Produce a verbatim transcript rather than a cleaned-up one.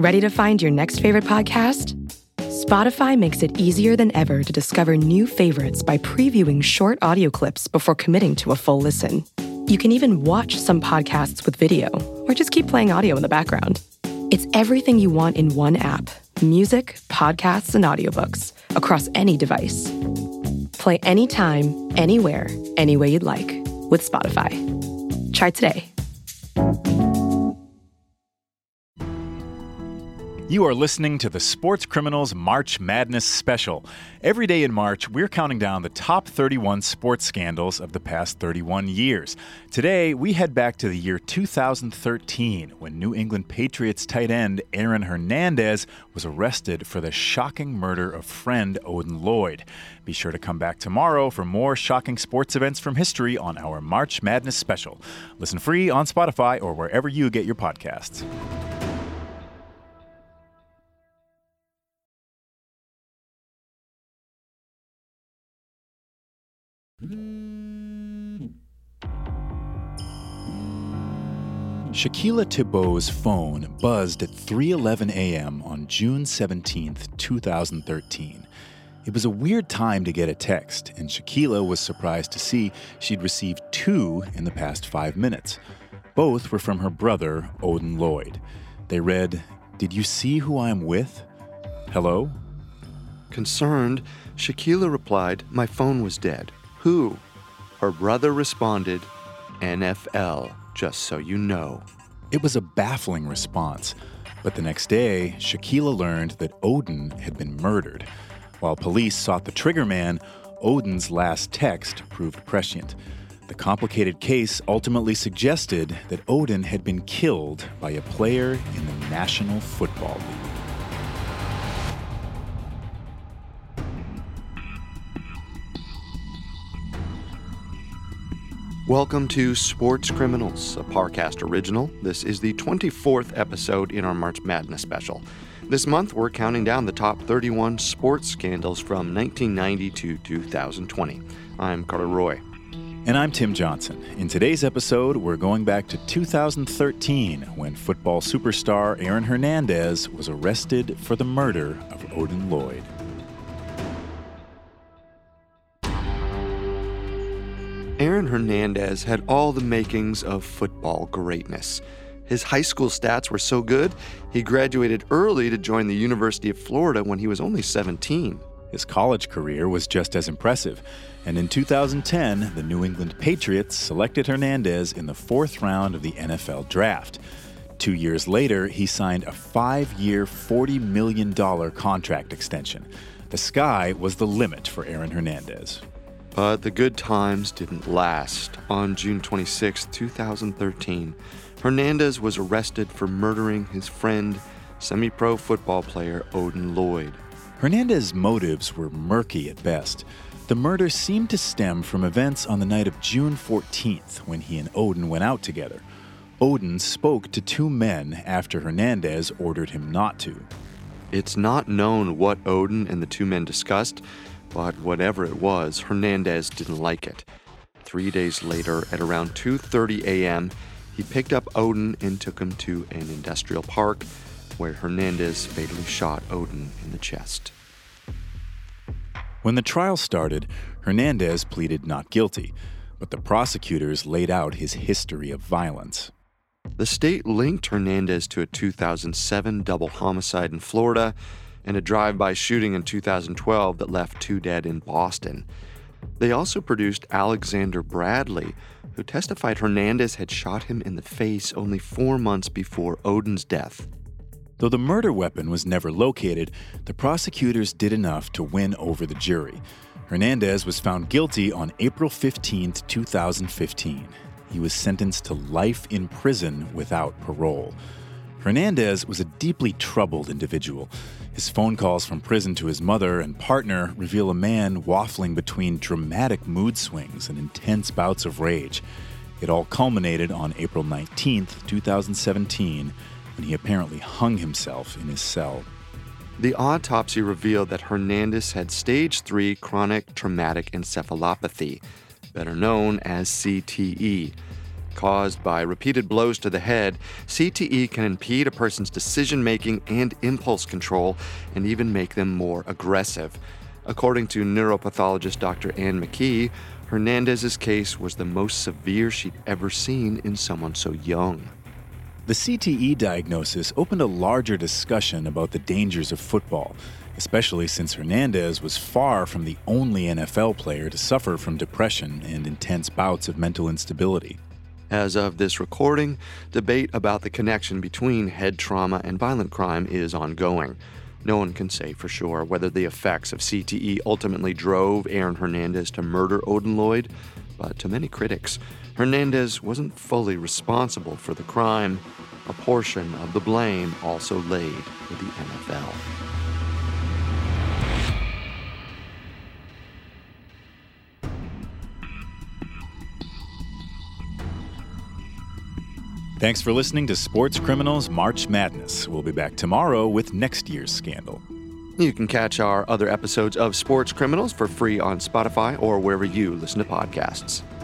Ready to find your next favorite podcast? Spotify makes it easier than ever to discover new favorites by previewing short audio clips before committing to a full listen. You can even watch some podcasts with video, or just keep playing audio in the background. It's everything you want in one app: music, podcasts, and audiobooks across any device. Play anytime, anywhere, any way you'd like with Spotify. Try today. You are listening to the Sports Criminals March Madness Special. Every day in March, we're counting down the top thirty-one sports scandals of the past thirty-one years. Today, we head back to the year two thousand thirteen, when New England Patriots tight end Aaron Hernandez was arrested for the shocking murder of friend Odin Lloyd. Be sure to come back tomorrow for more shocking sports events from history on our March Madness Special. Listen free on Spotify or wherever you get your podcasts. Shaquila Thibault's phone buzzed at three eleven a.m. on June seventeenth, two thousand thirteen. It was a weird time to get a text, and Shaquila was surprised to see she'd received two in the past five minutes. Both were from her brother, Odin Lloyd. They read, "Did you see who I'm with? Hello?" Concerned, Shaquila replied, "My phone was dead. Who?" Her brother responded, "N F L, just so you know." It was a baffling response, but the next day, Shaquila learned that Odin had been murdered. While police sought the trigger man, Odin's last text proved prescient. The complicated case ultimately suggested that Odin had been killed by a player in the National Football League. Welcome to Sports Criminals, a Parcast original. This is the twenty-fourth episode in our March Madness special. This month, we're counting down the top thirty-one sports scandals from nineteen ninety to two thousand twenty. I'm Carter Roy. And I'm Tim Johnson. In today's episode, we're going back to two thousand thirteen, when football superstar Aaron Hernandez was arrested for the murder of Odin Lloyd. Aaron Hernandez had all the makings of football greatness. His high school stats were so good, he graduated early to join the University of Florida when he was only seventeen. His college career was just as impressive, and in two thousand ten, the New England Patriots selected Hernandez in the fourth round of the N F L draft. Two years later, he signed a five-year, forty million dollars contract extension. The sky was the limit for Aaron Hernandez. But the good times didn't last. On June twenty-sixth, two thousand thirteen, Hernandez was arrested for murdering his friend, semi-pro football player Odin Lloyd. Hernandez's motives were murky at best. The murder seemed to stem from events on the night of June fourteenth, when he and Odin went out together. Odin spoke to two men after Hernandez ordered him not to. It's not known what Odin and the two men discussed, but whatever it was, Hernandez didn't like it. Three days later, at around two thirty a.m., he picked up Odin and took him to an industrial park, where Hernandez fatally shot Odin in the chest. When the trial started, Hernandez pleaded not guilty, but the prosecutors laid out his history of violence. The state linked Hernandez to a two thousand seven double homicide in Florida and a drive-by shooting in two thousand twelve that left two dead in Boston. They also produced Alexander Bradley, who testified Hernandez had shot him in the face only four months before Odin's death. Though the murder weapon was never located, the prosecutors did enough to win over the jury. Hernandez was found guilty on April fifteenth, two thousand fifteen. He was sentenced to life in prison without parole. Hernandez was a deeply troubled individual. His phone calls from prison to his mother and partner reveal a man waffling between dramatic mood swings and intense bouts of rage. It all culminated on April nineteenth, two thousand seventeen, when he apparently hung himself in his cell. The autopsy revealed that Hernandez had stage three chronic traumatic encephalopathy, better known as C T E. Caused by repeated blows to the head, C T E can impede a person's decision-making and impulse control and even make them more aggressive. According to neuropathologist Doctor Anne McKee, Hernandez's case was the most severe she'd ever seen in someone so young. The C T E diagnosis opened a larger discussion about the dangers of football, especially since Hernandez was far from the only N F L player to suffer from depression and intense bouts of mental instability. As of this recording, debate about the connection between head trauma and violent crime is ongoing. No one can say for sure whether the effects of C T E ultimately drove Aaron Hernandez to murder Odin Lloyd, but to many critics, Hernandez wasn't fully responsible for the crime. A portion of the blame also laid with the N F L. Thanks for listening to Sports Criminals March Madness. We'll be back tomorrow with next year's scandal. You can catch our other episodes of Sports Criminals for free on Spotify or wherever you listen to podcasts.